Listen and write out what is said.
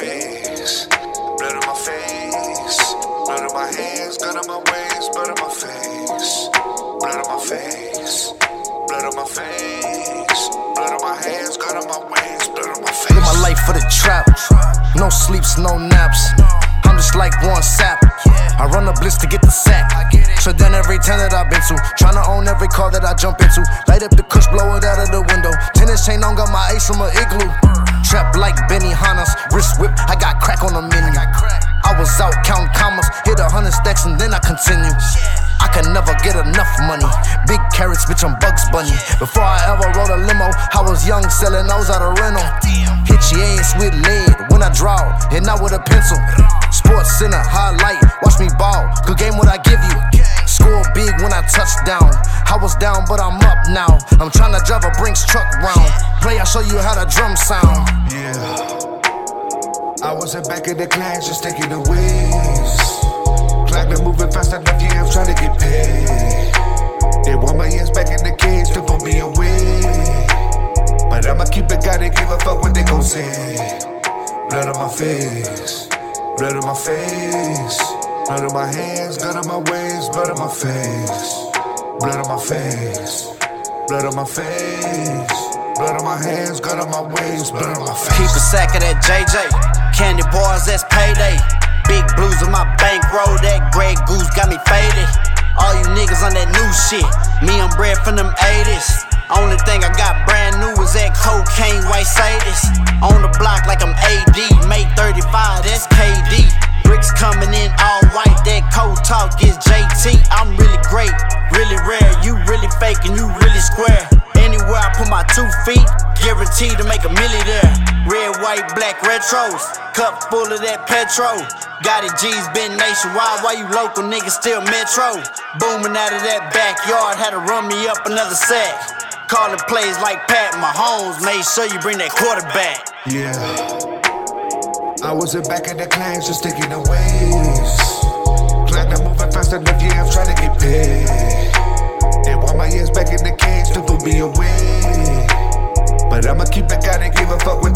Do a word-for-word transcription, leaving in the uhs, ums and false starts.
face, blood on my face, blood on my hands, gun on my waist, blood on my face, blood on my face, blood on my face, blood on my hands, gun on my waist, blood on my face. Live my life for the trap, no sleeps, no naps. I'm just like one sap. I run a blitz to get the sack. So then every town that I've been to, tryna own every car that I jump into. Light up the kush, blow it out of the window. Tennis chain on, got my ace from a igloo. Trap like Benny Hanna's, wrist whip, I got crack on the menu. I was out counting commas, hit a hundred stacks and then I continue. I can never get enough money. Big carrots, bitch, I'm Bugs Bunny. Before I ever rode a limo, I was young, selling those out of rental. Hit your ass with lead when I draw, and not with a pencil. Sports Center, highlight, watch me ball. Good game, what I give you. Score big when I touch down. I was down, but I'm up now. I'm trying to drive a Brinks truck round. Play, I'll show you how the drum sound. Yeah, I wasn't back in the class, just taking the wins. Clock been moving fast enough, yeah, I'm trying to get paid. They want my ass back in the cage to put me away. But I'ma keep it, gotta give a fuck what they gon' say. Blood on my face, blood on my face, blood on my hands, blood on my waist, blood on my face, blood on my face, blood on my face, blood on my hands, blood on my waist, blood on my face. Keep a sack of that J J, candy bars, that's payday. Big blues on my bankroll, that Grey Goose got me faded. All you niggas on that new shit, me I'm bred from them eighties. Only thing I got brand new is that cocaine white Sadis. On the block like I'm A D, May thirty-five, that's K D. Bricks coming in all white, that cold talk is J T. I'm really great, really rare, you really fake and you really square. Anywhere I put my two feet, guaranteed to make a million there. Red, white, black retros, cup full of that petrol. Got it, G's been nationwide, why you local niggas still metro? Booming out of that backyard, had to run me up another sack. Calling plays like Pat Mahomes, made sure you bring that quarterback. Yeah, I wasn't back in the class, just taking the waves. Clock not moving fast enough, yeah, I'm trying to get paid. They want my ass back in the cage to put me away. But I'ma keep it, gotta give a fuck with